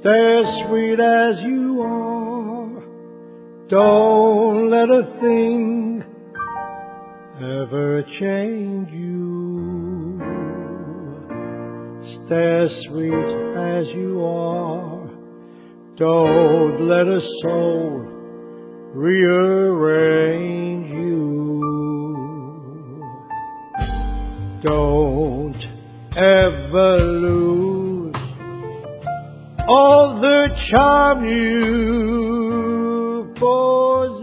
Stay sweet as you are. Don't let a thing ever change you. Stay sweet as you are. Don't let a soul rearrange you. Don't ever lose all the charm you possess.